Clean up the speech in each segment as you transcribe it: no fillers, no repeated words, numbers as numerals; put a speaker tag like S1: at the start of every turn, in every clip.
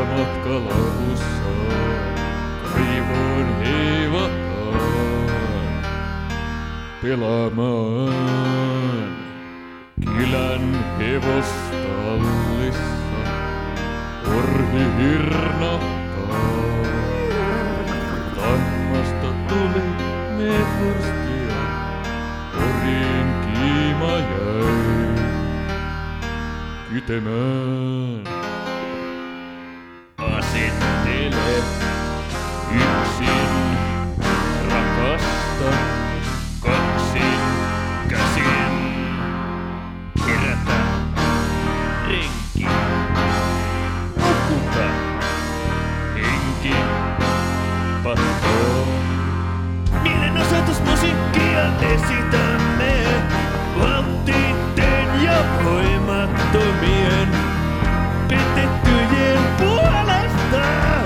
S1: matkalavussa kaivoon heivataan pelaamaan kylän hevostallissa. Orhi hirnahtaa, tammasta tuli metfurstia, oriin kiima jäi kytemään. Asettele yksin, rakasta kaksin käsin. Herätä renki, nukuta henki, pattoo.
S2: Mielenosoitusmusiikkia esitämme alttiitten ja voimattomien petettyjen puolesta.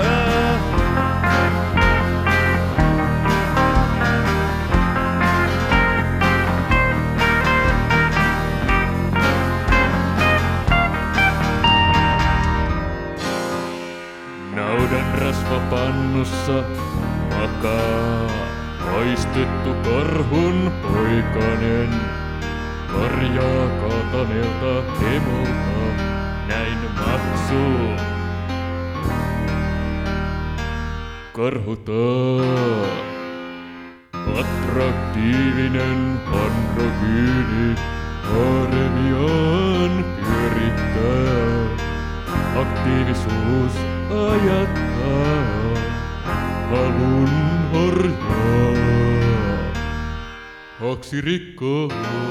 S1: Naudan rasvapannussa makaa paistettu karhun poikanen. Karjaa kaataneelta hemolta näin maksuu. Karhutaan attraktiivinen androgyyni haremiaan pyörittää. Aktiivisuus ajattaa halun harjaa. Haksirikkoon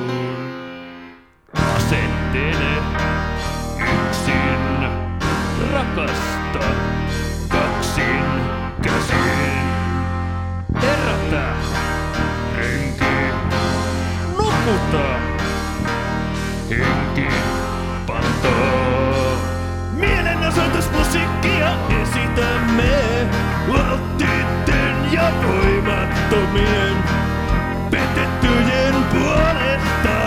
S2: Asettele yksin, rakasta kaksin käsin. Herätä henki, nukuta henki, pantoo. Mielenosoitusmusiikkia esitämme alttiitten ja voimattomien petettyjen puolesta.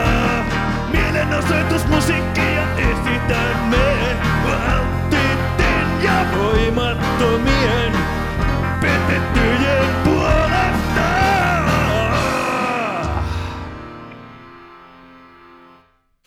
S2: Mielenosoitusmusiikkia esitämme alttiitten ja voimattomien